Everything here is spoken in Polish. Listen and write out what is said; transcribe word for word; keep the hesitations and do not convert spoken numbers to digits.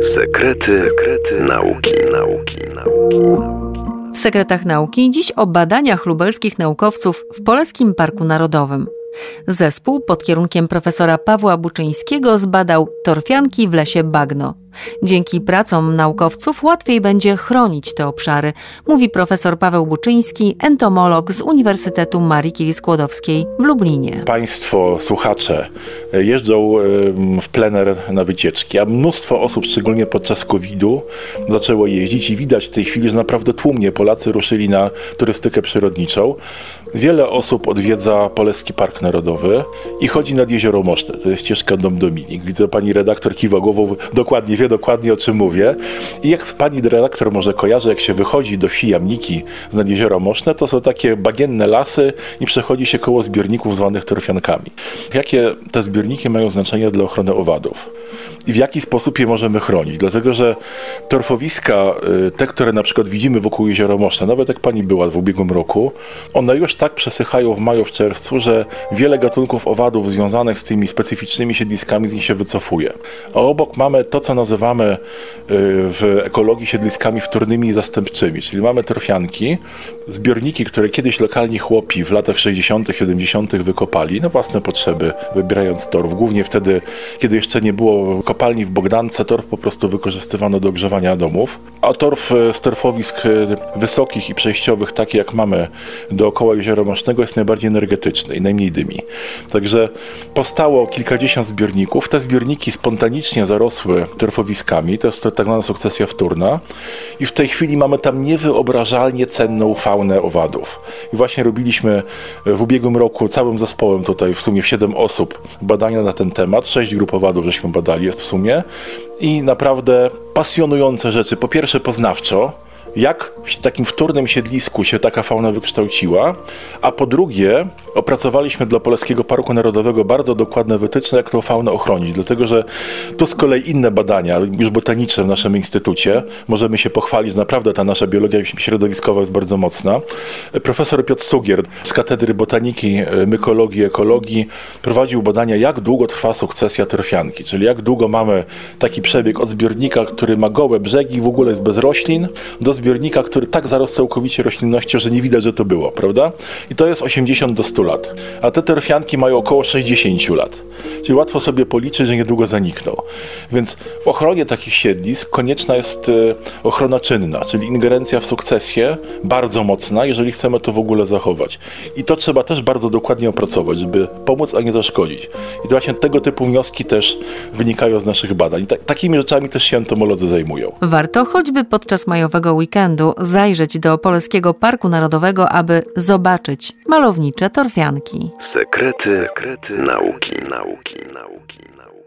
Sekrety, sekrety nauki, nauki, nauki. W Sekretach Nauki dziś o badaniach lubelskich naukowców w Polskim Parku Narodowym. Zespół pod kierunkiem profesora Pawła Buczyńskiego zbadał torfianki w lesie bagno. Dzięki pracom naukowców łatwiej będzie chronić te obszary, mówi profesor Paweł Buczyński, entomolog z Uniwersytetu Marii Curie-Skłodowskiej w Lublinie. Państwo, słuchacze jeżdżą w plener na wycieczki, a mnóstwo osób, szczególnie podczas kowida, zaczęło jeździć i widać w tej chwili, że naprawdę tłumnie Polacy ruszyli na turystykę przyrodniczą. Wiele osób odwiedza Polski Park Narodowy i chodzi nad Jezioro Moszne. To jest ścieżka Dom Dominik. Widzę, pani redaktor kiwa głową, dokładnie wie dokładnie, o czym mówię. I jak pani redaktor może kojarzy, jak się wychodzi do wsi Jamniki z nad Jeziora Moszne, to są takie bagienne lasy i przechodzi się koło zbiorników zwanych torfiankami. Jakie te zbiorniki mają znaczenie dla ochrony owadów? I w jaki sposób je możemy chronić? Dlatego, że torfowiska, te, które na przykład widzimy wokół Jeziora Moszne, nawet jak pani była w ubiegłym roku, one już tak przesychają w maju, w czerwcu, że wiele gatunków owadów związanych z tymi specyficznymi siedliskami z nich się wycofuje. A obok mamy to, co nazywamy w ekologii siedliskami wtórnymi i zastępczymi, czyli mamy torfianki, zbiorniki, które kiedyś lokalni chłopi w latach sześćdziesiątych, siedemdziesiątych wykopali na własne potrzeby, wybierając torf. Głównie wtedy, kiedy jeszcze nie było kopalni w Bogdance, torf po prostu wykorzystywano do ogrzewania domów. A torf z torfowisk wysokich i przejściowych, takie jak mamy dookoła Jeziora Mosznego, jest najbardziej energetyczny i najmniej dymi. Także powstało kilkadziesiąt zbiorników. Te zbiorniki spontanicznie zarosły torfowiskami. To jest tak zwana sukcesja wtórna. I w tej chwili mamy tam niewyobrażalnie cenną faunę owadów. I właśnie robiliśmy w ubiegłym roku całym zespołem tutaj w sumie w siedem osób badania na ten temat. Sześć grup owadów żeśmy badali jest w sumie. I naprawdę pasjonujące rzeczy. Po pierwsze poznawczo, jak w takim wtórnym siedlisku się taka fauna wykształciła, a po drugie opracowaliśmy dla Polskiego Parku Narodowego bardzo dokładne wytyczne, jak tą faunę ochronić, dlatego że tu z kolei inne badania, już botaniczne w naszym instytucie, możemy się pochwalić, naprawdę ta nasza biologia środowiskowa jest bardzo mocna. Profesor Piotr Sugier z Katedry Botaniki, Mykologii i Ekologii prowadził badania, jak długo trwa sukcesja torfianki, czyli jak długo mamy taki przebieg od zbiornika, który ma gołe brzegi i w ogóle jest bez roślin, do zbiornika, który tak zarosł całkowicie roślinnością, że nie widać, że to było, prawda? I to jest osiemdziesiąt do stu lat. A te torfianki mają około sześćdziesiąt lat. Czyli łatwo sobie policzyć, że niedługo zanikną. Więc w ochronie takich siedlisk konieczna jest ochrona czynna, czyli ingerencja w sukcesję bardzo mocna, jeżeli chcemy to w ogóle zachować. I to trzeba też bardzo dokładnie opracować, żeby pomóc, a nie zaszkodzić. I to właśnie tego typu wnioski też wynikają z naszych badań. Ta- takimi rzeczami też się entomolodzy zajmują. Warto choćby podczas majowego weekendu zajrzeć do Polskiego Parku Narodowego, aby zobaczyć malownicze torfianki. Sekrety, sekrety nauki, nauki, nauki, nauki.